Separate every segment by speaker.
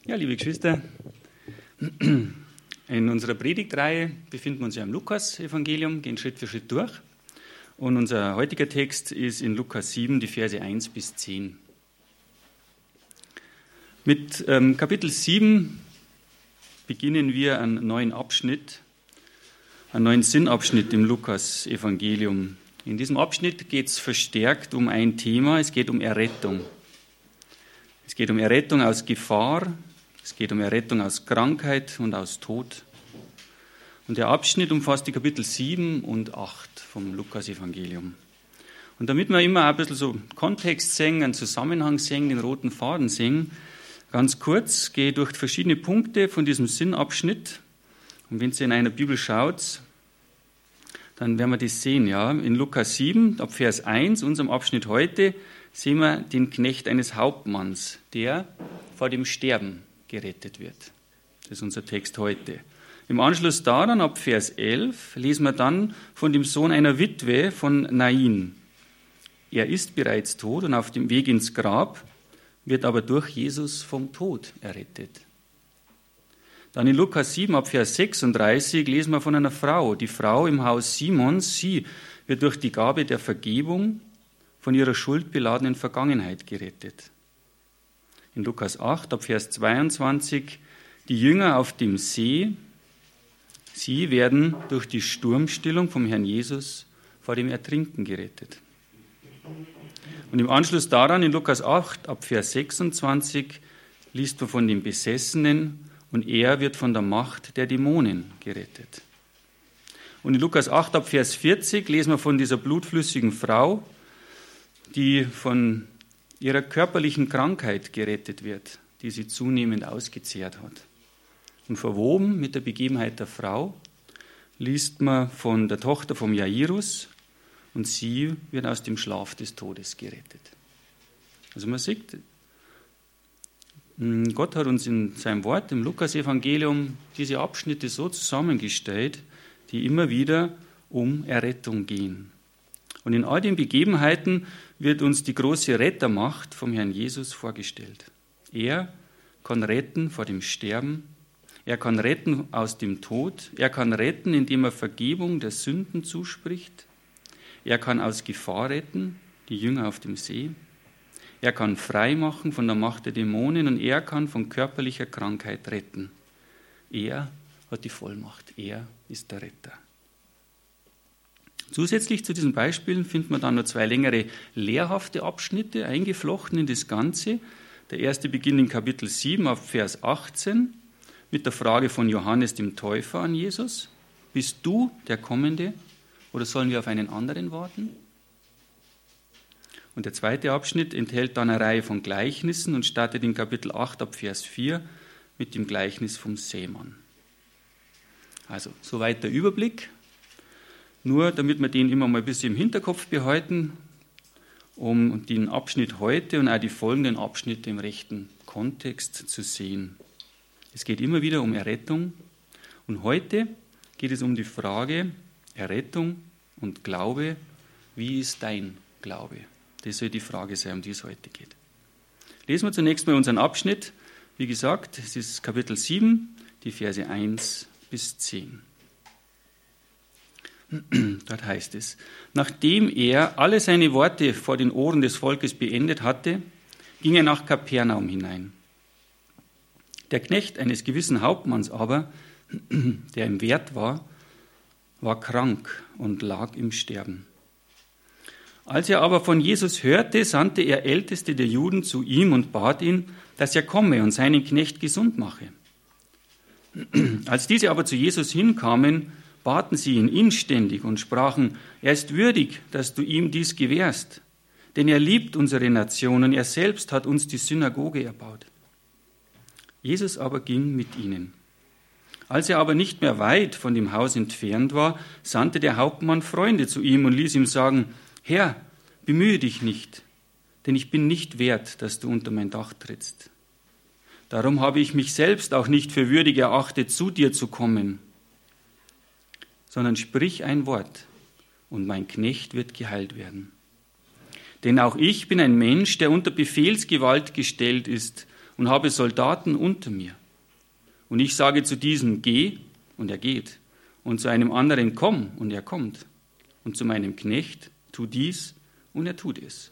Speaker 1: Ja, liebe Geschwister, in unserer Predigtreihe befinden wir uns ja im Lukas-Evangelium, gehen Schritt für Schritt durch. Und unser heutiger Text ist in Lukas 7, die Verse 1 bis 10. Mit Kapitel 7 beginnen wir einen neuen Abschnitt, einen neuen Sinnabschnitt im Lukas-Evangelium. In diesem Abschnitt geht es verstärkt um ein Thema, es geht um Errettung. Es geht um Errettung aus Gefahr, es geht um Errettung aus Krankheit und aus Tod. Und der Abschnitt umfasst die Kapitel 7 und 8 vom Lukas-Evangelium. Und damit wir immer ein bisschen so Kontext sehen, einen Zusammenhang sehen, den roten Faden sehen, ganz kurz gehe ich durch verschiedene Punkte von diesem Sinnabschnitt. Und wenn ihr in einer Bibel schaut, dann werden wir das sehen. Ja? In Lukas 7, ab Vers 1, unserem Abschnitt heute, sehen wir den Knecht eines Hauptmanns, der vor dem Sterben gerettet wird. Das ist unser Text heute. Im Anschluss daran, ab Vers 11, lesen wir dann von dem Sohn einer Witwe von Nain. Er ist bereits tot und auf dem Weg ins Grab, wird aber durch Jesus vom Tod errettet. Dann in Lukas 7, ab Vers 36, lesen wir von einer Frau, die Frau im Haus Simons. Sie wird durch die Gabe der Vergebung von ihrer schuldbeladenen Vergangenheit gerettet. In Lukas 8, ab Vers 22, die Jünger auf dem See, sie werden durch die Sturmstillung vom Herrn Jesus vor dem Ertrinken gerettet. Und im Anschluss daran, in Lukas 8, ab Vers 26, liest man von dem Besessenen und er wird von der Macht der Dämonen gerettet. Und in Lukas 8, ab Vers 40, lesen wir von dieser blutflüssigen Frau, die von ihrer körperlichen Krankheit gerettet wird, die sie zunehmend ausgezehrt hat. Und verwoben mit der Begebenheit der Frau liest man von der Tochter vom Jairus und sie wird aus dem Schlaf des Todes gerettet. Also man sieht, Gott hat uns in seinem Wort, im Lukas-Evangelium, diese Abschnitte so zusammengestellt, die immer wieder um Errettung gehen. Und in all den Begebenheiten wird uns die große Rettermacht vom Herrn Jesus vorgestellt. Er kann retten vor dem Sterben, er kann retten aus dem Tod, er kann retten, indem er Vergebung der Sünden zuspricht, er kann aus Gefahr retten, die Jünger auf dem See, er kann frei machen von der Macht der Dämonen und er kann von körperlicher Krankheit retten. Er hat die Vollmacht, er ist der Retter. Zusätzlich zu diesen Beispielen finden wir dann noch zwei längere lehrhafte Abschnitte eingeflochten in das Ganze. Der erste beginnt in Kapitel 7 auf Vers 18 mit der Frage von Johannes dem Täufer an Jesus. Bist du der Kommende oder sollen wir auf einen anderen warten? Und der zweite Abschnitt enthält dann eine Reihe von Gleichnissen und startet in Kapitel 8 ab Vers 4 mit dem Gleichnis vom Sämann. Also, soweit der Überblick. Nur damit wir den immer mal ein bisschen im Hinterkopf behalten, um den Abschnitt heute und auch die folgenden Abschnitte im rechten Kontext zu sehen. Es geht immer wieder um Errettung und heute geht es um die Frage Errettung und Glaube. Wie ist dein Glaube? Das soll die Frage sein, um die es heute geht. Lesen wir zunächst mal unseren Abschnitt. Wie gesagt, es ist Kapitel 7, die Verse 1 bis 10. Dort heißt es, nachdem er alle seine Worte vor den Ohren des Volkes beendet hatte, ging er nach Kapernaum hinein. Der Knecht eines gewissen Hauptmanns aber, der ihm wert war, war krank und lag im Sterben. Als er aber von Jesus hörte, sandte er Älteste der Juden zu ihm und bat ihn, dass er komme und seinen Knecht gesund mache. Als diese aber zu Jesus hinkamen, baten sie ihn inständig und sprachen, er ist würdig, dass du ihm dies gewährst, denn er liebt unsere Nation und er selbst hat uns die Synagoge erbaut. Jesus aber ging mit ihnen. Als er aber nicht mehr weit von dem Haus entfernt war, sandte der Hauptmann Freunde zu ihm und ließ ihm sagen, Herr, bemühe dich nicht, denn ich bin nicht wert, dass du unter mein Dach trittst. Darum habe ich mich selbst auch nicht für würdig erachtet, zu dir zu kommen, sondern sprich ein Wort, und mein Knecht wird geheilt werden. Denn auch ich bin ein Mensch, der unter Befehlsgewalt gestellt ist und habe Soldaten unter mir. Und ich sage zu diesem, geh, und er geht. Und zu einem anderen, komm, und er kommt. Und zu meinem Knecht, tu dies, und er tut es.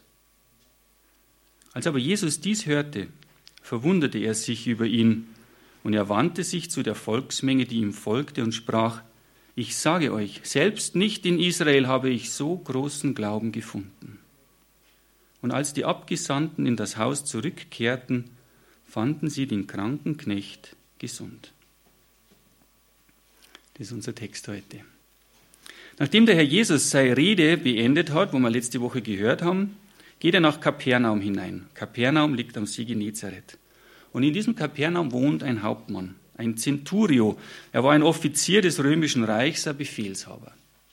Speaker 1: Als aber Jesus dies hörte, verwunderte er sich über ihn, und er wandte sich zu der Volksmenge, die ihm folgte, und sprach, ich sage euch, selbst nicht in Israel habe ich so großen Glauben gefunden. Und als die Abgesandten in das Haus zurückkehrten, fanden sie den kranken Knecht gesund. Das ist unser Text heute. Nachdem der Herr Jesus seine Rede beendet hat, wo wir letzte Woche gehört haben, geht er nach Kapernaum hinein. Kapernaum liegt am See Genezareth. Und in diesem Kapernaum wohnt ein Hauptmann, ein Centurio. Er war ein Offizier des Römischen Reichs, ein Befehlshaber.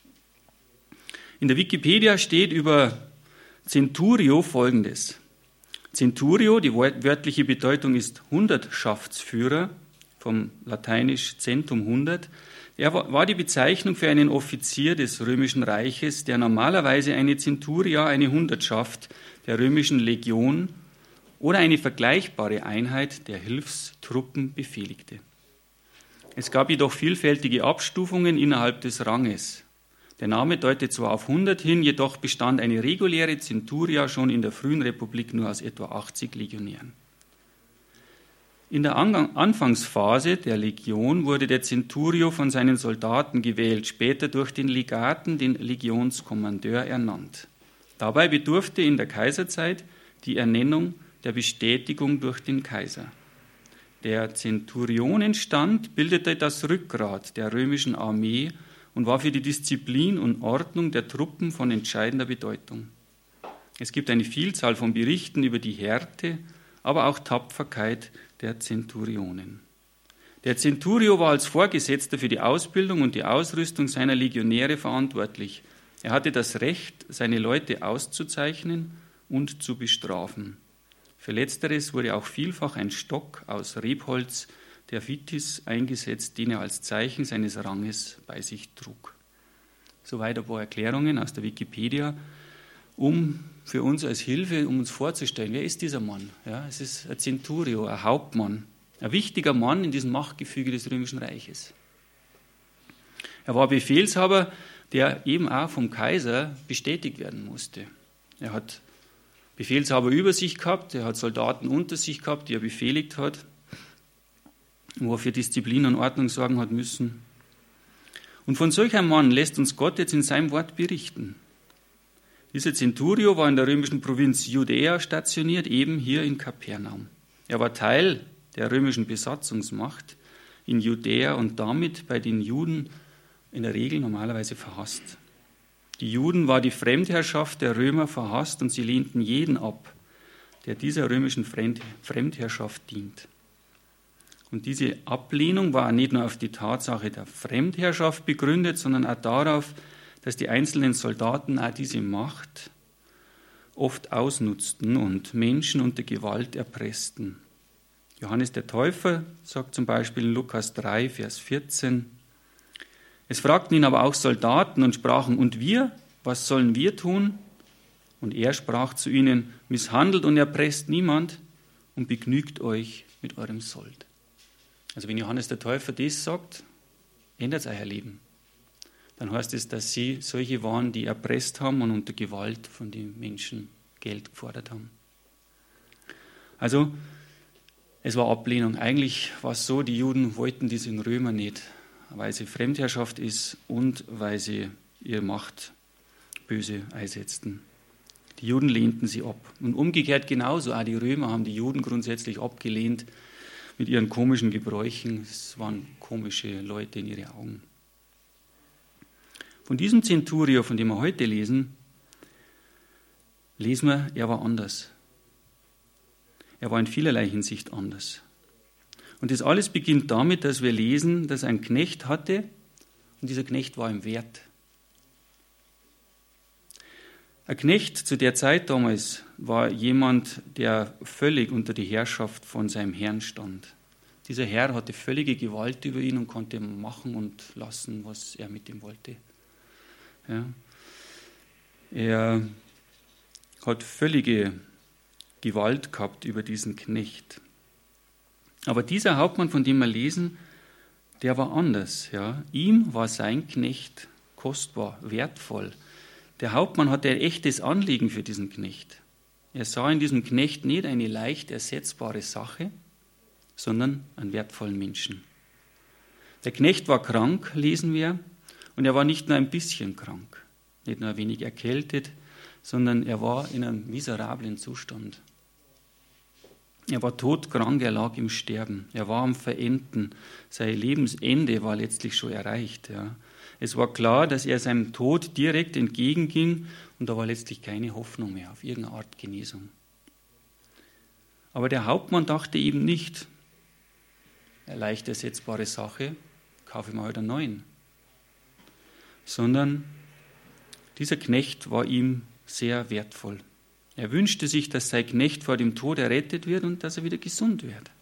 Speaker 1: In der Wikipedia steht über Centurio Folgendes. Centurio, die wörtliche Bedeutung ist Hundertschaftsführer, vom lateinisch Centum 100. Er war die Bezeichnung für einen Offizier des Römischen Reiches, der normalerweise eine Centuria, eine Hundertschaft der römischen Legion oder eine vergleichbare Einheit der Hilfstruppen befehligte. Es gab jedoch vielfältige Abstufungen innerhalb des Ranges. Der Name deutet zwar auf 100 hin, jedoch bestand eine reguläre Centuria schon in der frühen Republik nur aus etwa 80 Legionären. In der Anfangsphase der Legion wurde der Centurio von seinen Soldaten gewählt, später durch den Legaten, den Legionskommandeur, ernannt. Dabei bedurfte in der Kaiserzeit die Ernennung der Bestätigung durch den Kaiser. Der Zenturionenstand bildete das Rückgrat der römischen Armee und war für die Disziplin und Ordnung der Truppen von entscheidender Bedeutung. Es gibt eine Vielzahl von Berichten über die Härte, aber auch Tapferkeit der Zenturionen. Der Centurio war als Vorgesetzter für die Ausbildung und die Ausrüstung seiner Legionäre verantwortlich. Er hatte das Recht, seine Leute auszuzeichnen und zu bestrafen. Für Letzteres wurde auch vielfach ein Stock aus Rebholz, der Vitis, eingesetzt, den er als Zeichen seines Ranges bei sich trug. Soweit ein paar Erklärungen aus der Wikipedia, für uns als Hilfe, um uns vorzustellen, wer ist dieser Mann? Ja, es ist ein Centurio, ein Hauptmann, ein wichtiger Mann in diesem Machtgefüge des Römischen Reiches. Er war Befehlshaber, der eben auch vom Kaiser bestätigt werden musste. Er hat Befehlshaber über sich gehabt, er hat Soldaten unter sich gehabt, die er befehligt hat, wo er für Disziplin und Ordnung sorgen hat müssen. Und von solch einem Mann lässt uns Gott jetzt in seinem Wort berichten. Dieser Centurio war in der römischen Provinz Judäa stationiert, eben hier in Kapernaum. Er war Teil der römischen Besatzungsmacht in Judäa und damit bei den Juden in der Regel normalerweise verhasst. Die Juden war die Fremdherrschaft der Römer verhasst und sie lehnten jeden ab, der dieser römischen Fremdherrschaft dient. Und diese Ablehnung war nicht nur auf die Tatsache der Fremdherrschaft begründet, sondern auch darauf, dass die einzelnen Soldaten auch diese Macht oft ausnutzten und Menschen unter Gewalt erpressten. Johannes der Täufer sagt zum Beispiel in Lukas 3, Vers 14, es fragten ihn aber auch Soldaten und sprachen, und wir, was sollen wir tun? Und er sprach zu ihnen, misshandelt und erpresst niemand und begnügt euch mit eurem Sold. Also wenn Johannes der Täufer das sagt, ändert es euer Leben. Dann heißt es, dass sie solche waren, die erpresst haben und unter Gewalt von den Menschen Geld gefordert haben. Also es war Ablehnung. Eigentlich war es so, die Juden wollten diesen Römer nicht, weil sie Fremdherrschaft ist und weil sie ihre Macht böse einsetzten. Die Juden lehnten sie ab. Und umgekehrt genauso, auch die Römer haben die Juden grundsätzlich abgelehnt mit ihren komischen Gebräuchen. Es waren komische Leute in ihren Augen. Von diesem Centurio, von dem wir heute lesen wir, er war anders. Er war in vielerlei Hinsicht anders. Und das alles beginnt damit, dass wir lesen, dass er einen Knecht hatte und dieser Knecht war ihm wert. Ein Knecht zu der Zeit damals war jemand, der völlig unter die Herrschaft von seinem Herrn stand. Dieser Herr hatte völlige Gewalt über ihn und konnte machen und lassen, was er mit ihm wollte. Ja. Er hat völlige Gewalt gehabt über diesen Knecht. Aber dieser Hauptmann, von dem wir lesen, der war anders. Ja. Ihm war sein Knecht kostbar, wertvoll. Der Hauptmann hatte ein echtes Anliegen für diesen Knecht. Er sah in diesem Knecht nicht eine leicht ersetzbare Sache, sondern einen wertvollen Menschen. Der Knecht war krank, lesen wir, und er war nicht nur ein bisschen krank, nicht nur ein wenig erkältet, sondern er war in einem miserablen Zustand. Er war todkrank, er lag im Sterben, er war am Verenden, sein Lebensende war letztlich schon erreicht. Ja. Es war klar, dass er seinem Tod direkt entgegenging und da war letztlich keine Hoffnung mehr auf irgendeine Art Genesung. Aber der Hauptmann dachte eben nicht, eine leicht ersetzbare Sache, kaufe ich mir heute einen neuen. Sondern dieser Knecht war ihm sehr wertvoll. Er wünschte sich, dass sein Knecht vor dem Tod errettet wird und dass er wieder gesund wird.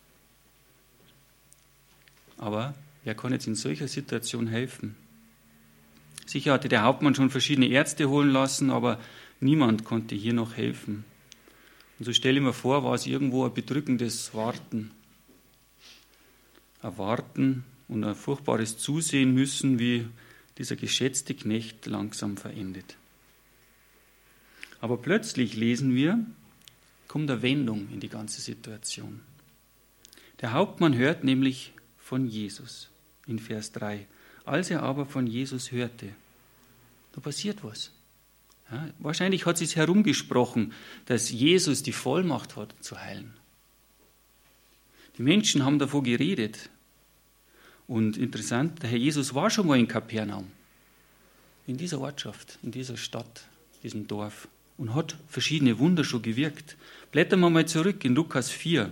Speaker 1: Aber wer kann jetzt in solcher Situation helfen? Sicher hatte der Hauptmann schon verschiedene Ärzte holen lassen, aber niemand konnte hier noch helfen. Und so stelle ich mir vor, war es irgendwo ein bedrückendes Warten. Ein Warten und ein furchtbares Zusehen müssen, wie dieser geschätzte Knecht langsam verendet. Aber plötzlich lesen wir, kommt eine Wendung in die ganze Situation. Der Hauptmann hört nämlich von Jesus in Vers 3. Als er aber von Jesus hörte, da passiert was. Ja, wahrscheinlich hat es sich herumgesprochen, dass Jesus die Vollmacht hat zu heilen. Die Menschen haben davon geredet. Und interessant, der Herr Jesus war schon mal in Kapernaum, in dieser Ortschaft, in dieser Stadt, diesem Dorf, und hat verschiedene Wunder schon gewirkt. Blättern wir mal zurück in Lukas 4.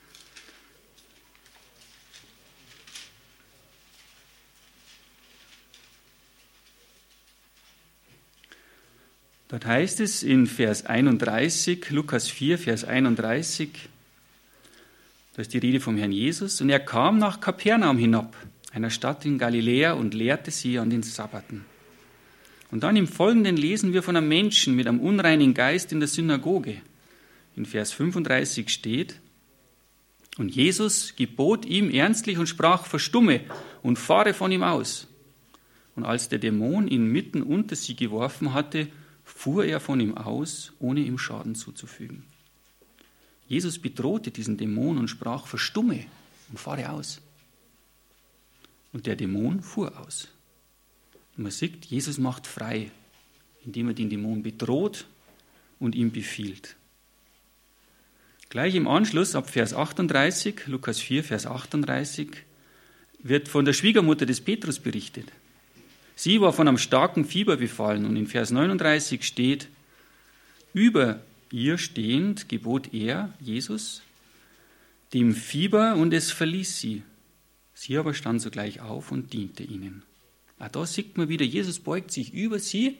Speaker 1: Dort heißt es in Vers 31, Lukas 4, Vers 31, da ist die Rede vom Herrn Jesus. Und er kam nach Kapernaum hinab, einer Stadt in Galiläa, und lehrte sie an den Sabbaten. Und dann im Folgenden lesen wir von einem Menschen mit einem unreinen Geist in der Synagoge. In Vers 35 steht, und Jesus gebot ihm ernstlich und sprach, verstumme und fahre von ihm aus. Und als der Dämon ihn mitten unter sie geworfen hatte, fuhr er von ihm aus, ohne ihm Schaden zuzufügen. Jesus bedrohte diesen Dämon und sprach, verstumme und fahre aus. Und der Dämon fuhr aus. Und man sieht, Jesus macht frei, indem er den Dämon bedroht und ihm befiehlt. Gleich im Anschluss, ab Vers 38, Lukas 4, Vers 38, wird von der Schwiegermutter des Petrus berichtet. Sie war von einem starken Fieber befallen und in Vers 39 steht, über ihr stehend gebot er, Jesus, dem Fieber und es verließ sie. Sie aber stand sogleich auf und diente ihnen. Auch da sieht man wieder, Jesus beugt sich über sie,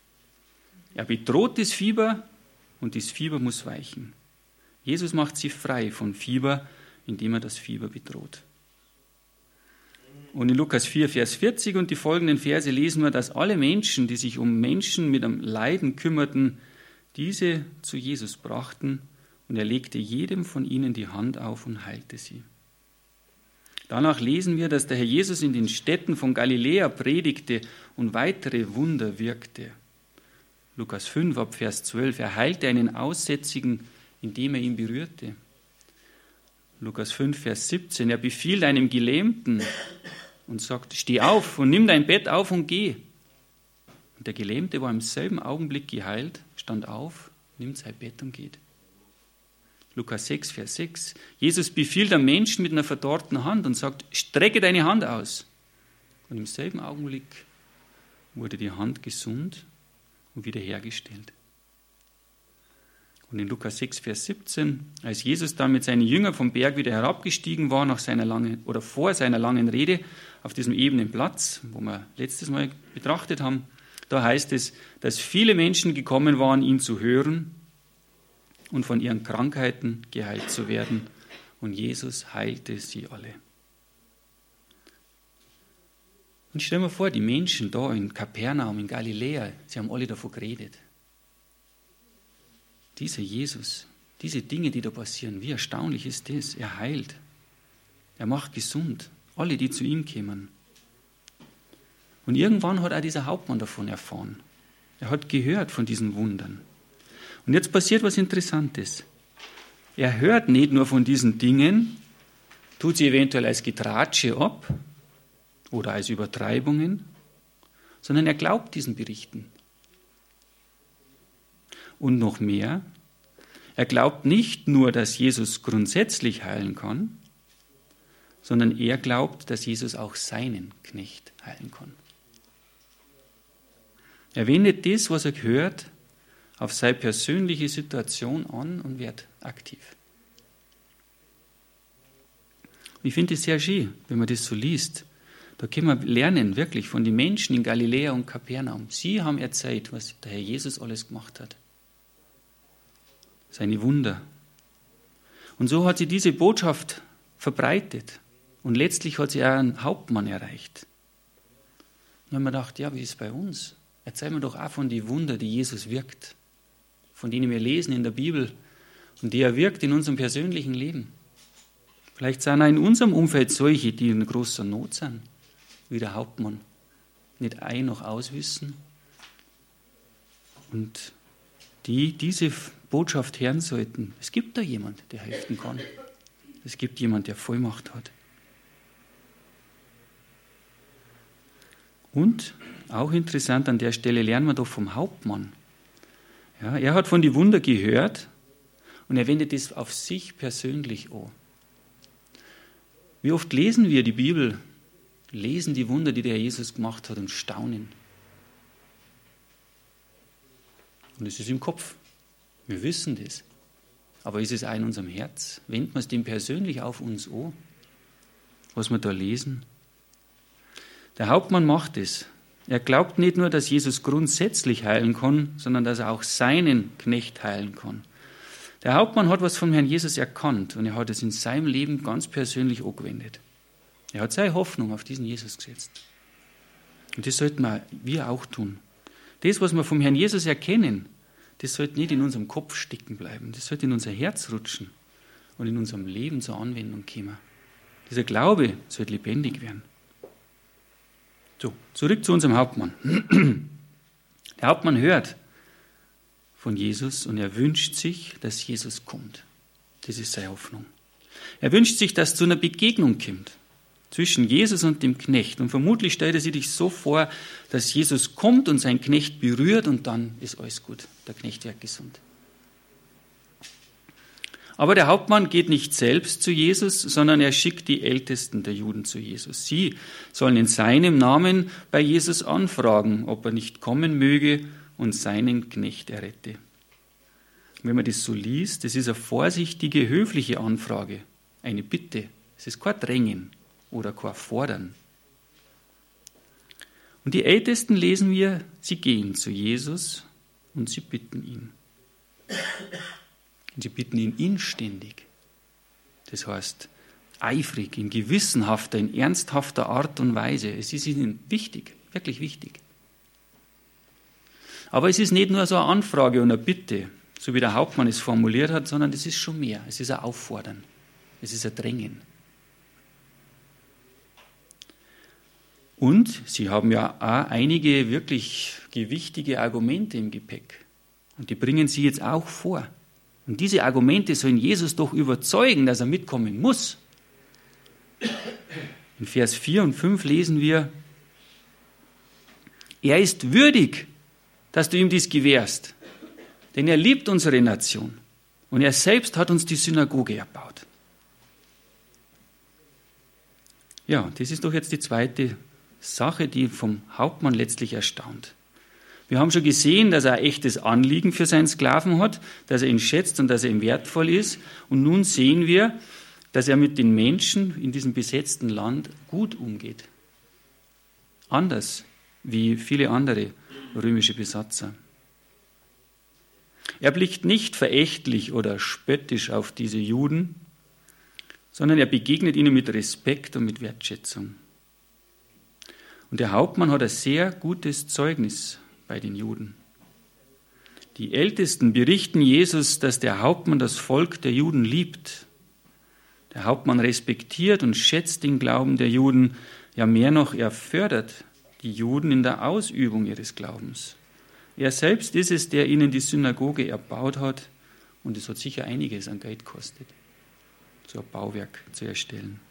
Speaker 1: er bedroht das Fieber und das Fieber muss weichen. Jesus macht sie frei von Fieber, indem er das Fieber bedroht. Und in Lukas 4, Vers 40 und die folgenden Verse lesen wir, dass alle Menschen, die sich um Menschen mit einem Leiden kümmerten, diese zu Jesus brachten und er legte jedem von ihnen die Hand auf und heilte sie. Danach lesen wir, dass der Herr Jesus in den Städten von Galiläa predigte und weitere Wunder wirkte. Lukas 5 ab Vers 12, er heilte einen Aussätzigen, indem er ihn berührte. Lukas 5, Vers 17, er befiehlt einem Gelähmten und sagt, steh auf und nimm dein Bett auf und geh. Und der Gelähmte war im selben Augenblick geheilt, stand auf, nimmt sein Bett und geht. Lukas 6, Vers 6, Jesus befiehlt einem Menschen mit einer verdorrten Hand und sagt, strecke deine Hand aus. Und im selben Augenblick wurde die Hand gesund und wiederhergestellt. Und in Lukas 6, Vers 17, als Jesus dann mit seinen Jüngern vom Berg wieder herabgestiegen war vor seiner langen Rede auf diesem ebenen Platz, wo wir letztes Mal betrachtet haben, da heißt es, dass viele Menschen gekommen waren, ihn zu hören und von ihren Krankheiten geheilt zu werden. Und Jesus heilte sie alle. Und stell dir vor, die Menschen da in Kapernaum, in Galiläa, sie haben alle davon geredet. Dieser Jesus, diese Dinge, die da passieren, wie erstaunlich ist das? Er heilt. Er macht gesund, alle, die zu ihm kommen. Und irgendwann hat auch dieser Hauptmann davon erfahren. Er hat gehört von diesen Wundern. Und jetzt passiert was Interessantes. Er hört nicht nur von diesen Dingen, tut sie eventuell als Getratsche ab oder als Übertreibungen, sondern er glaubt diesen Berichten. Und noch mehr, er glaubt nicht nur, dass Jesus grundsätzlich heilen kann, sondern er glaubt, dass Jesus auch seinen Knecht heilen kann. Er wendet das, was er hört, auf seine persönliche Situation an und wird aktiv. Ich finde es sehr schön, wenn man das so liest. Da können wir lernen, wirklich, von den Menschen in Galiläa und Kapernaum. Sie haben erzählt, was der Herr Jesus alles gemacht hat. Seine Wunder. Und so hat sie diese Botschaft verbreitet. Und letztlich hat sie auch einen Hauptmann erreicht. Und dann haben wir gedacht, ja, wie ist es bei uns? Erzählen wir doch auch von den Wunder, die Jesus wirkt, von denen wir lesen in der Bibel und die er wirkt in unserem persönlichen Leben. Vielleicht sind auch in unserem Umfeld solche, die in großer Not sind, wie der Hauptmann, nicht ein- noch auswissen und die diese Botschaft hören sollten. Es gibt da jemand, der helfen kann. Es gibt jemand, der Vollmacht hat. Und auch interessant, an der Stelle lernen wir doch vom Hauptmann. Ja, er hat von den Wunder gehört und er wendet es auf sich persönlich an. Wie oft lesen wir die Bibel, lesen die Wunder, die der Herr Jesus gemacht hat und staunen. Und es ist im Kopf. Wir wissen das. Aber ist es auch in unserem Herz? Wenden wir es dem persönlich auf uns an, was wir da lesen? Der Hauptmann macht es. Er glaubt nicht nur, dass Jesus grundsätzlich heilen kann, sondern dass er auch seinen Knecht heilen kann. Der Hauptmann hat was vom Herrn Jesus erkannt und er hat es in seinem Leben ganz persönlich angewendet. Er hat seine Hoffnung auf diesen Jesus gesetzt. Und das sollten wir auch tun. Das, was wir vom Herrn Jesus erkennen, das sollte nicht in unserem Kopf stecken bleiben. Das sollte in unser Herz rutschen und in unserem Leben zur Anwendung kommen. Dieser Glaube sollte lebendig werden. So, zurück zu unserem Hauptmann. Der Hauptmann hört von Jesus und er wünscht sich, dass Jesus kommt. Das ist seine Hoffnung. Er wünscht sich, dass es zu einer Begegnung kommt zwischen Jesus und dem Knecht. Und vermutlich stellt er sich so vor, dass Jesus kommt und seinen Knecht berührt und dann ist alles gut. Der Knecht wird gesund. Aber der Hauptmann geht nicht selbst zu Jesus, sondern er schickt die Ältesten der Juden zu Jesus. Sie sollen in seinem Namen bei Jesus anfragen, ob er nicht kommen möge und seinen Knecht errette. Wenn man das so liest, das ist eine vorsichtige, höfliche Anfrage, eine Bitte. Es ist kein Drängen oder kein Fordern. Und die Ältesten lesen wir, sie gehen zu Jesus und sie bitten ihn. Und sie bitten ihn inständig. Das heißt, eifrig, in gewissenhafter, in ernsthafter Art und Weise. Es ist ihnen wichtig, wirklich wichtig. Aber es ist nicht nur so eine Anfrage und eine Bitte, so wie der Hauptmann es formuliert hat, sondern es ist schon mehr. Es ist ein Auffordern. Es ist ein Drängen. Und sie haben ja auch einige wirklich gewichtige Argumente im Gepäck. Und die bringen sie jetzt auch vor. Und diese Argumente sollen Jesus doch überzeugen, dass er mitkommen muss. In Vers 4 und 5 lesen wir, er ist würdig, dass du ihm dies gewährst, denn er liebt unsere Nation und er selbst hat uns die Synagoge erbaut. Ja, das ist doch jetzt die zweite Sache, die vom Hauptmann letztlich erstaunt. Wir haben schon gesehen, dass er ein echtes Anliegen für seinen Sklaven hat, dass er ihn schätzt und dass er ihm wertvoll ist. Und nun sehen wir, dass er mit den Menschen in diesem besetzten Land gut umgeht. Anders wie viele andere römische Besatzer. Er blickt nicht verächtlich oder spöttisch auf diese Juden, sondern er begegnet ihnen mit Respekt und mit Wertschätzung. Und der Hauptmann hat ein sehr gutes Zeugnis bei den Juden. Die Ältesten berichten Jesus, dass der Hauptmann das Volk der Juden liebt, Der Hauptmann respektiert und schätzt den Glauben der Juden. Ja, mehr noch, er fördert die Juden in der Ausübung ihres Glaubens. Er selbst ist es, der ihnen die Synagoge erbaut hat. Und es hat sicher einiges an Geld gekostet, so ein Bauwerk zu erstellen.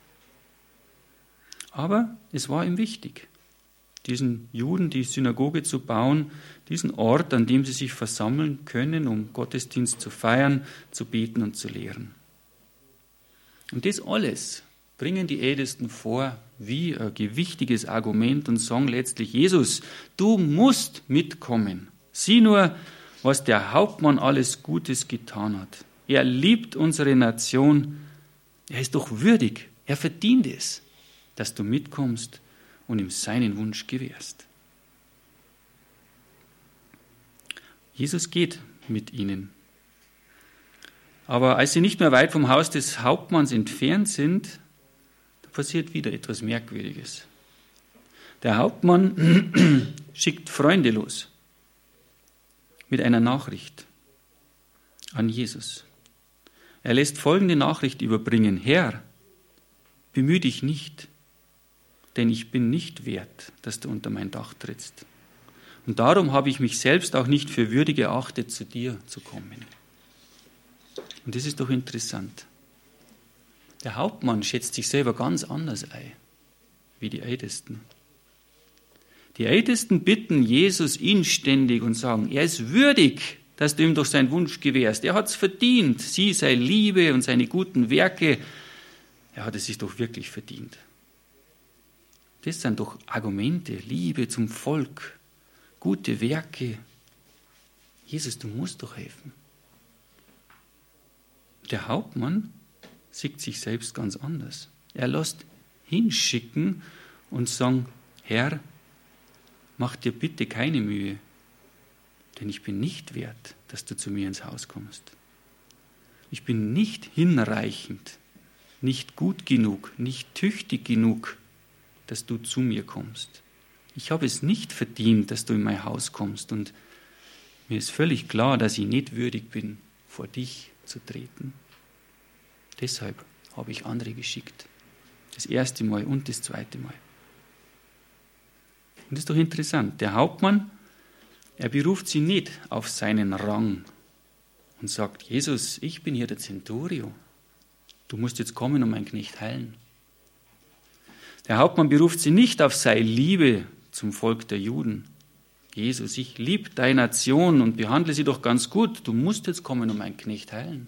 Speaker 1: Aber es war ihm wichtig, diesen Juden die Synagoge zu bauen, diesen Ort, an dem sie sich versammeln können, um Gottesdienst zu feiern, zu beten und zu lehren. Und das alles bringen die Ältesten vor wie ein gewichtiges Argument und sagen letztlich, Jesus, du musst mitkommen. Sieh nur, was der Hauptmann alles Gutes getan hat. Er liebt unsere Nation. Er ist doch würdig. Er verdient es, dass du mitkommst und ihm seinen Wunsch gewährst. Jesus geht mit ihnen. Aber als sie nicht mehr weit vom Haus des Hauptmanns entfernt sind, da passiert wieder etwas Merkwürdiges. Der Hauptmann schickt Freunde los mit einer Nachricht an Jesus. Er lässt folgende Nachricht überbringen: Herr, bemühe dich nicht, denn ich bin nicht wert, dass du unter mein Dach trittst. Und darum habe ich mich selbst auch nicht für würdig erachtet, zu dir zu kommen. Und das ist doch interessant. Der Hauptmann schätzt sich selber ganz anders ein, wie die Ältesten. Die Ältesten bitten Jesus inständig und sagen, er ist würdig, dass du ihm doch seinen Wunsch gewährst. Er hat es verdient. Sieh seine Liebe und seine guten Werke. Er hat es sich doch wirklich verdient. Das sind doch Argumente, Liebe zum Volk, gute Werke. Jesus, du musst doch helfen. Der Hauptmann sieht sich selbst ganz anders. Er lässt hinschicken und sagen, Herr, mach dir bitte keine Mühe, denn ich bin nicht wert, dass du zu mir ins Haus kommst. Ich bin nicht hinreichend, nicht gut genug, nicht tüchtig genug, dass du zu mir kommst. Ich habe es nicht verdient, dass du in mein Haus kommst, und mir ist völlig klar, dass ich nicht würdig bin, vor dich zu treten. Deshalb habe ich andere geschickt. Das erste Mal und das zweite Mal. Und das ist doch interessant. Der Hauptmann, er beruft sie nicht auf seinen Rang und sagt, Jesus, ich bin hier der Centurio. Du musst jetzt kommen und meinen Knecht heilen. Der Hauptmann beruft sie nicht auf seine Liebe zum Volk der Juden. Jesus, ich liebe deine Nation und behandle sie doch ganz gut. Du musst jetzt kommen und meinen Knecht heilen.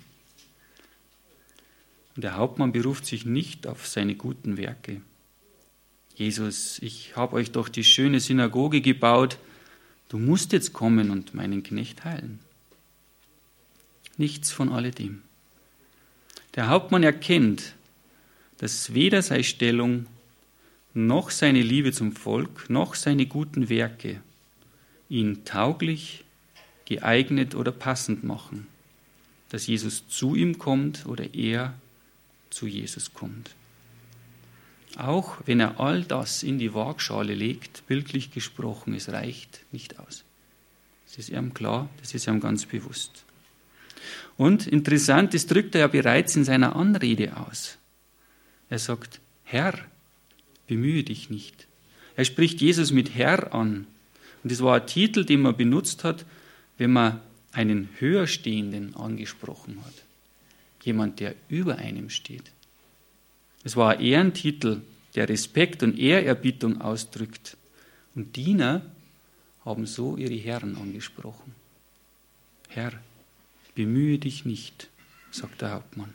Speaker 1: Und der Hauptmann beruft sich nicht auf seine guten Werke. Jesus, ich habe euch doch die schöne Synagoge gebaut. Du musst jetzt kommen und meinen Knecht heilen. Nichts von alledem. Der Hauptmann erkennt, dass weder seine Stellung noch seine Liebe zum Volk noch seine guten Werke ihn tauglich, geeignet oder passend machen, dass Jesus zu ihm kommt oder er zu Jesus kommt. Auch wenn er all das in die Waagschale legt, bildlich gesprochen, es reicht nicht aus. Das ist ihm klar, das ist ihm ganz bewusst. Und interessant, das drückt er ja bereits in seiner Anrede aus. Er sagt, Herr, bemühe dich nicht. Er spricht Jesus mit Herr an. Und das war ein Titel, den man benutzt hat, wenn man einen Höherstehenden angesprochen hat. Jemand, der über einem steht. Es war ein Ehrentitel, der Respekt und Ehrerbietung ausdrückt. Und Diener haben so ihre Herren angesprochen. Herr, bemühe dich nicht, sagt der Hauptmann.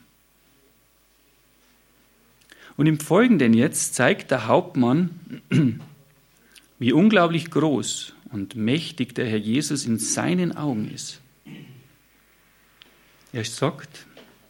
Speaker 1: Und im Folgenden jetzt zeigt der Hauptmann, wie unglaublich groß und mächtig der Herr Jesus in seinen Augen ist. Er sagt,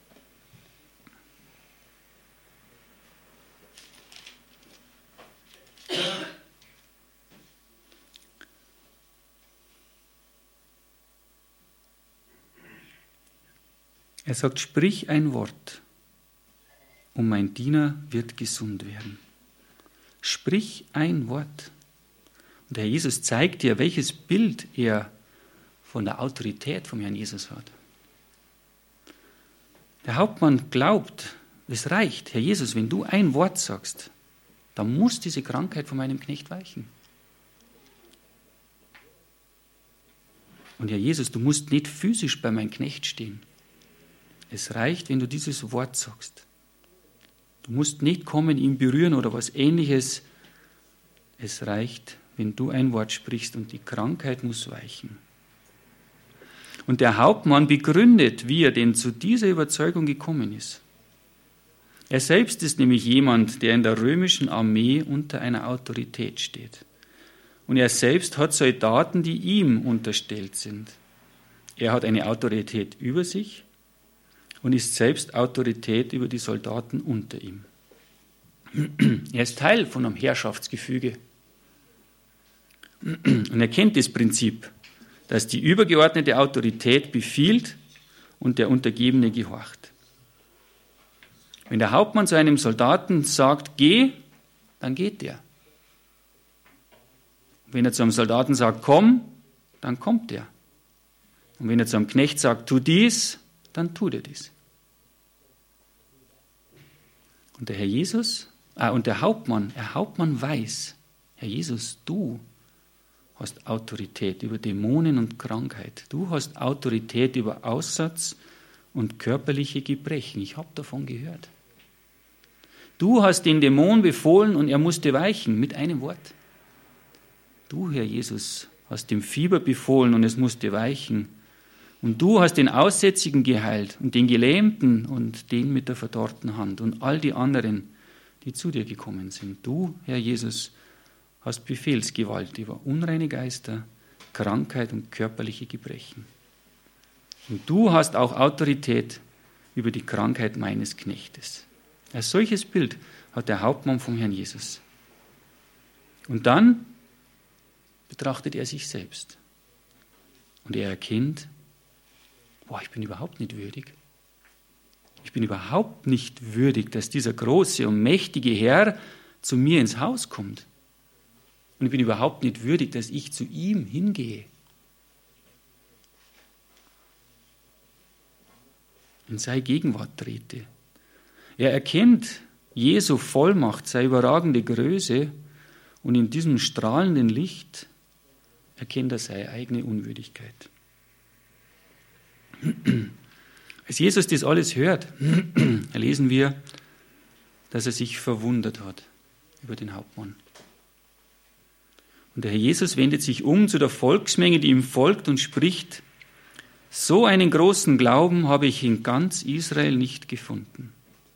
Speaker 1: sprich ein Wort, und mein Diener wird gesund werden. Sprich ein Wort. Und der Herr Jesus zeigt dir, welches Bild er von der Autorität vom Herrn Jesus hat. Der Hauptmann glaubt, Es reicht, Herr Jesus, wenn du ein Wort sagst, dann muss diese Krankheit von meinem Knecht weichen. Und Herr Jesus, du musst nicht physisch bei meinem Knecht stehen. Es reicht, wenn du dieses Wort sagst. Du musst nicht kommen, ihn berühren oder was Ähnliches. Es reicht, wenn du ein Wort sprichst und die Krankheit muss weichen. Und der Hauptmann begründet, wie er denn zu dieser Überzeugung gekommen ist. Er selbst ist nämlich jemand, der in der römischen Armee unter einer Autorität steht. Und er selbst hat Soldaten, die ihm unterstellt sind. Er hat eine Autorität über sich und ist selbst Autorität über die Soldaten unter ihm. Er ist Teil von einem Herrschaftsgefüge. Und er kennt das Prinzip, dass die übergeordnete Autorität befiehlt und der Untergebene gehorcht. Wenn der Hauptmann zu einem Soldaten sagt, geh, dann geht der. Wenn er zu einem Soldaten sagt, komm, dann kommt er. Und wenn er zu einem Knecht sagt, tu dies, dann tut er dies. Und der Herr Jesus, und der Hauptmann weiß, Herr Jesus, du hast Autorität über Dämonen und Krankheit. Du hast Autorität über Aussatz und körperliche Gebrechen. Ich habe davon gehört. Du hast den Dämon befohlen und er musste weichen mit einem Wort. Du, Herr Jesus, hast dem Fieber befohlen und es musste weichen. Und du hast den Aussätzigen geheilt und den Gelähmten und den mit der verdorrten Hand und all die anderen, die zu dir gekommen sind. Du, Herr Jesus, hast Befehlsgewalt über unreine Geister, Krankheit und körperliche Gebrechen. Und du hast auch Autorität über die Krankheit meines Knechtes. Ein solches Bild hat der Hauptmann vom Herrn Jesus. Und dann betrachtet er sich selbst. Und er erkennt, ich bin überhaupt nicht würdig. Ich bin überhaupt nicht würdig, dass dieser große und mächtige Herr zu mir ins Haus kommt. Und ich bin überhaupt nicht würdig, dass ich zu ihm hingehe. In seine Gegenwart trete. Er erkennt Jesu Vollmacht, seine überragende Größe und in diesem strahlenden Licht erkennt er seine eigene Unwürdigkeit. Als Jesus das alles hört, lesen wir, dass er sich verwundert hat über den Hauptmann. Und der Herr Jesus wendet sich um zu der Volksmenge, die ihm folgt und spricht, so einen großen Glauben habe ich in ganz Israel nicht gefunden.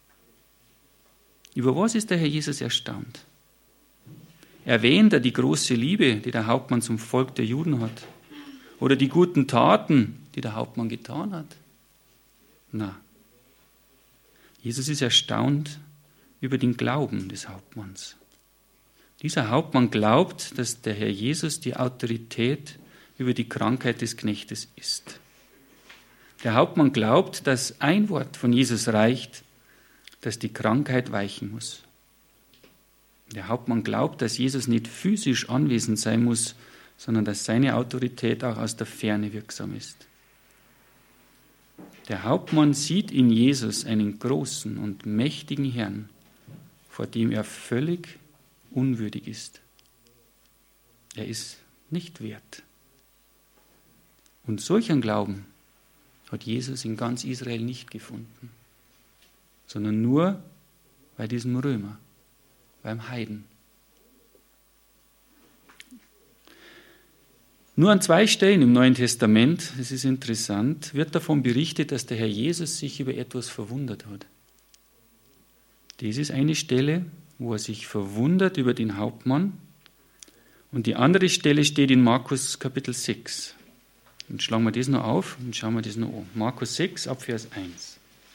Speaker 1: Über was ist der Herr Jesus erstaunt? Erwähnt er die große Liebe, die der Hauptmann zum Volk der Juden hat? Oder die guten Taten, die der Hauptmann getan hat? Na, Jesus ist erstaunt über den Glauben des Hauptmanns. Dieser Hauptmann glaubt, dass der Herr Jesus die Autorität über die Krankheit des Knechtes ist. Der Hauptmann glaubt, dass ein Wort von Jesus reicht, dass die Krankheit weichen muss. Der Hauptmann glaubt, dass Jesus nicht physisch anwesend sein muss, sondern dass seine Autorität auch aus der Ferne wirksam ist. Der Hauptmann sieht in Jesus einen großen und mächtigen Herrn, vor dem er völlig unwürdig ist. Er ist nicht wert. Und solch einen Glauben hat Jesus in ganz Israel nicht gefunden, sondern nur bei diesem Römer, beim Heiden. Nur an 2 Stellen im Neuen Testament, das ist interessant, wird davon berichtet, dass der Herr Jesus sich über etwas verwundert hat. Das ist eine Stelle, wo er sich verwundert über den Hauptmann. Und die andere Stelle steht in Markus Kapitel 6. Und schlagen wir das noch auf und schauen wir das noch an. Markus 6, ab Vers 1.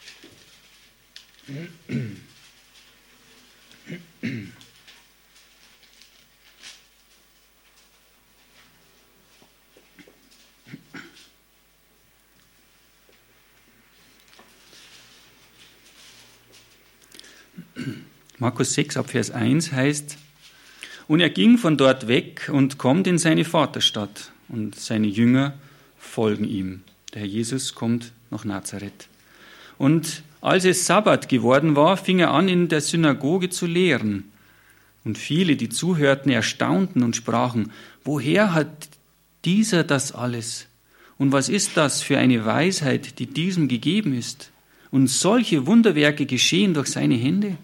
Speaker 1: Markus 6, ab Vers 1 heißt, und er ging von dort weg und kommt in seine Vaterstadt, und seine Jünger folgen ihm. Der Herr Jesus kommt nach Nazareth. Und Als es Sabbat geworden war, fing er an, in der Synagoge zu lehren. Und viele, die zuhörten, erstaunten und sprachen, woher hat dieser das alles? Und was ist das für eine Weisheit, die diesem gegeben ist? Und solche Wunderwerke geschehen durch seine Hände?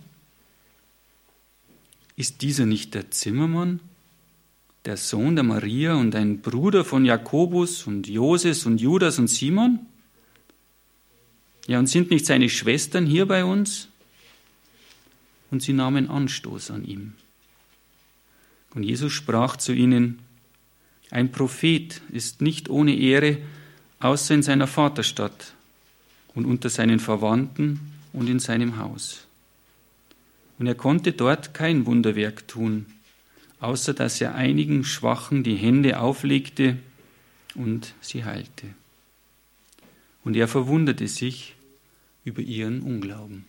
Speaker 1: Ist dieser nicht der Zimmermann, der Sohn der Maria und ein Bruder von Jakobus und Joses und Judas und Simon? Ja, und sind nicht seine Schwestern hier bei uns? Und sie nahmen Anstoß an ihm. Und Jesus sprach zu ihnen, ein Prophet ist nicht ohne Ehre, außer in seiner Vaterstadt und unter seinen Verwandten und in seinem Haus. Und er konnte dort kein Wunderwerk tun, außer dass er einigen Schwachen die Hände auflegte und sie heilte. Und er verwunderte sich über ihren Unglauben.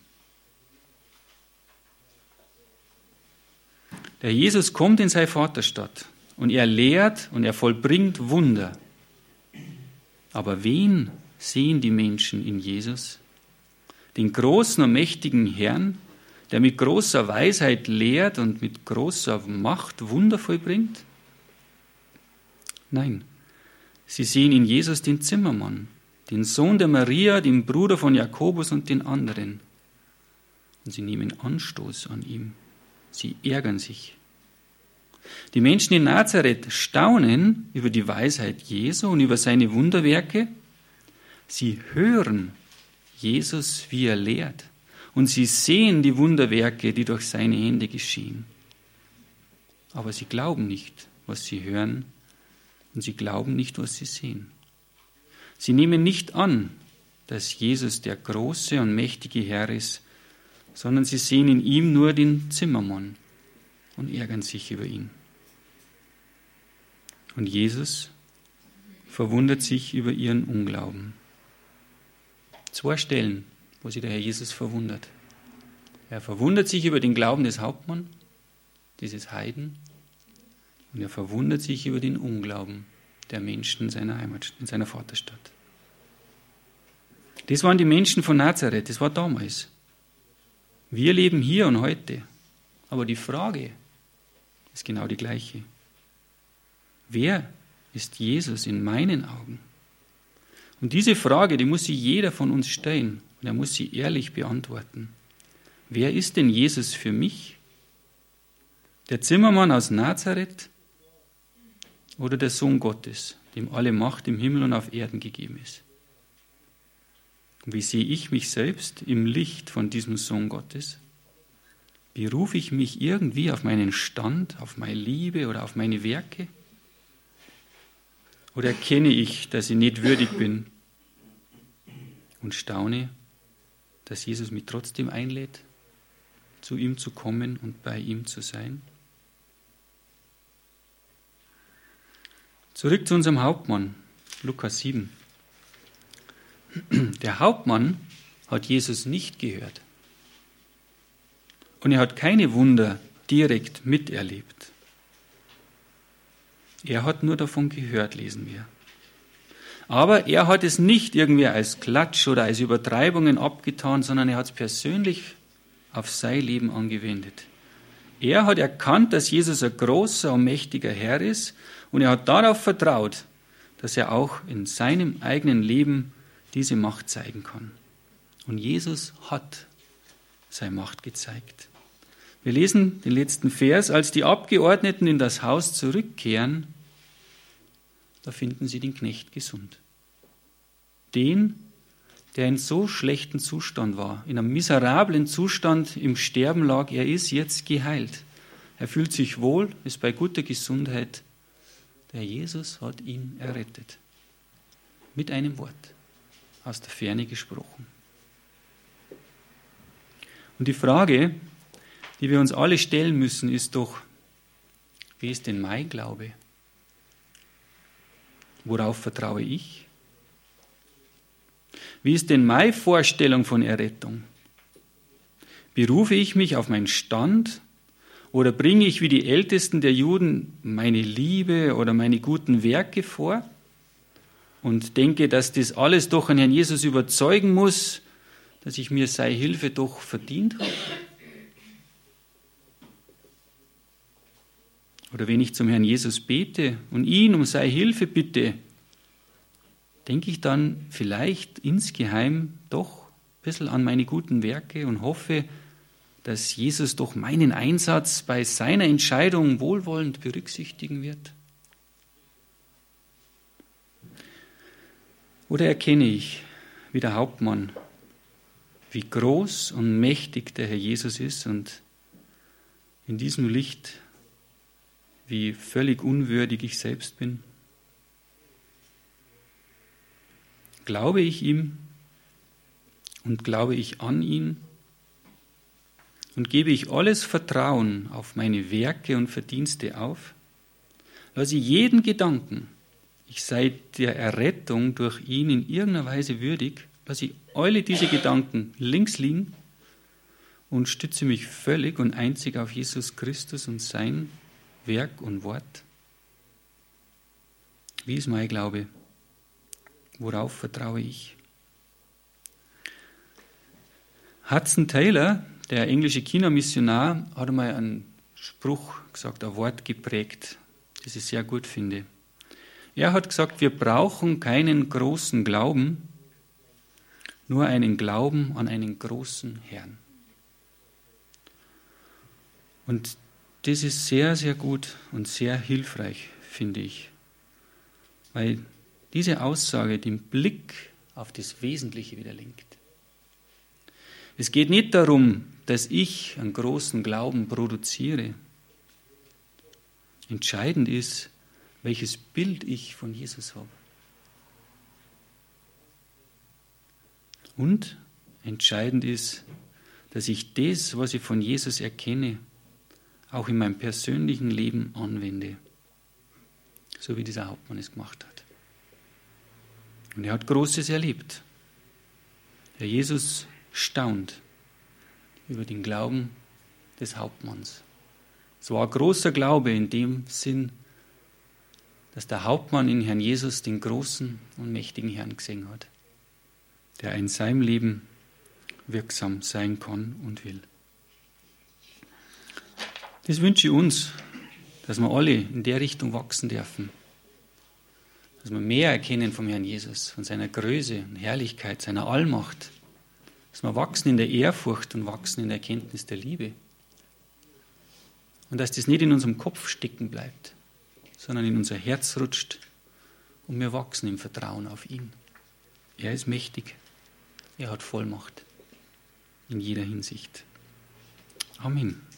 Speaker 1: Der Jesus kommt in seine Vaterstadt und er lehrt und er vollbringt Wunder. Aber wen sehen die Menschen in Jesus? Den großen und mächtigen Herrn, der mit großer Weisheit lehrt und mit großer Macht Wunder vollbringt? Nein, sie sehen in Jesus den Zimmermann, den Sohn der Maria, den Bruder von Jakobus und den anderen. Und sie nehmen Anstoß an ihm. Sie ärgern sich. Die Menschen in Nazareth staunen über die Weisheit Jesu und über seine Wunderwerke. Sie hören Jesus, wie er lehrt. Und sie sehen die Wunderwerke, die durch seine Hände geschehen. Aber sie glauben nicht, was sie hören. Und sie glauben nicht, was sie sehen. Sie nehmen nicht an, dass Jesus der große und mächtige Herr ist, sondern sie sehen in ihm nur den Zimmermann und ärgern sich über ihn. Und Jesus verwundert sich über ihren Unglauben. 2 Stellen, wo sich der Herr Jesus verwundert. Er verwundert sich über den Glauben des Hauptmanns, dieses Heiden, und er verwundert sich über den Unglauben der Menschen in seiner Heimat, in seiner Vaterstadt. Das waren die Menschen von Nazareth, das war damals. Wir leben hier und heute, aber die Frage ist genau die gleiche. Wer ist Jesus in meinen Augen? Und diese Frage, die muss sich jeder von uns stellen und er muss sie ehrlich beantworten. Wer ist denn Jesus für mich? Der Zimmermann aus Nazareth oder der Sohn Gottes, dem alle Macht im Himmel und auf Erden gegeben ist? Und wie sehe ich mich selbst im Licht von diesem Sohn Gottes? Berufe ich mich irgendwie auf meinen Stand, auf meine Liebe oder auf meine Werke? Oder erkenne ich, dass ich nicht würdig bin und staune, dass Jesus mich trotzdem einlädt, zu ihm zu kommen und bei ihm zu sein? Zurück zu unserem Hauptmann, Lukas 7. Der Hauptmann hat Jesus nicht gehört. Und er hat keine Wunder direkt miterlebt. Er hat nur davon gehört, lesen wir. Aber er hat es nicht irgendwie als Klatsch oder als Übertreibungen abgetan, sondern er hat es persönlich auf sein Leben angewendet. Er hat erkannt, dass Jesus ein großer und mächtiger Herr ist und er hat darauf vertraut, dass er auch in seinem eigenen Leben diese Macht zeigen kann. Und Jesus hat seine Macht gezeigt. Wir lesen den letzten Vers. Als die Abgeordneten in das Haus zurückkehren, da finden sie den Knecht gesund. Den, der in so schlechten Zustand war, in einem miserablen Zustand im Sterben lag, er ist jetzt geheilt. Er fühlt sich wohl, ist bei guter Gesundheit. Der Jesus hat ihn errettet. Mit einem Wort, aus der Ferne gesprochen. Und die Frage, die wir uns alle stellen müssen, ist doch, wie ist denn mein Glaube? Worauf vertraue ich? Wie ist denn meine Vorstellung von Errettung? Berufe ich mich auf meinen Stand oder bringe ich wie die Ältesten der Juden meine Liebe oder meine guten Werke vor und denke, dass das alles doch an Herrn Jesus überzeugen muss, dass ich mir seine Hilfe doch verdient habe? Oder wenn ich zum Herrn Jesus bete und ihn um seine Hilfe bitte, denke ich dann vielleicht insgeheim doch ein bisschen an meine guten Werke und hoffe, dass Jesus doch meinen Einsatz bei seiner Entscheidung wohlwollend berücksichtigen wird? Oder erkenne ich, wie der Hauptmann, wie groß und mächtig der Herr Jesus ist und in diesem Licht, wie völlig unwürdig ich selbst bin? Glaube ich ihm und glaube ich an ihn und gebe ich alles Vertrauen auf meine Werke und Verdienste auf? Lasse ich jeden Gedanken, ich sei der Errettung durch ihn in irgendeiner Weise würdig, lasse ich alle diese Gedanken links liegen und stütze mich völlig und einzig auf Jesus Christus und sein Werk und Wort? Wie ist mein Glaube? Worauf vertraue ich? Hudson Taylor, der englische China-Missionar, hat einmal einen Spruch gesagt, ein Wort geprägt, das ich sehr gut finde. Er hat gesagt, wir brauchen keinen großen Glauben, nur einen Glauben an einen großen Herrn. Und das ist sehr, sehr gut und sehr hilfreich, finde ich, weil diese Aussage den Blick auf das Wesentliche wieder lenkt. Es geht nicht darum, dass ich einen großen Glauben produziere. Entscheidend ist, welches Bild ich von Jesus habe. Und entscheidend ist, dass ich das, was ich von Jesus erkenne, auch in meinem persönlichen Leben anwende. So wie dieser Hauptmann es gemacht hat. Und er hat Großes erlebt. Der Jesus staunt über den Glauben des Hauptmanns. Es war ein großer Glaube in dem Sinn, dass der Hauptmann in Herrn Jesus den großen und mächtigen Herrn gesehen hat, der in seinem Leben wirksam sein kann und will. Das wünsche ich uns, dass wir alle in der Richtung wachsen dürfen. Dass wir mehr erkennen vom Herrn Jesus, von seiner Größe und Herrlichkeit, seiner Allmacht. Dass wir wachsen in der Ehrfurcht und wachsen in der Erkenntnis der Liebe. Und dass das nicht in unserem Kopf stecken bleibt, sondern in unser Herz rutscht und wir wachsen im Vertrauen auf ihn. Er ist mächtig. Er hat Vollmacht in jeder Hinsicht. Amen.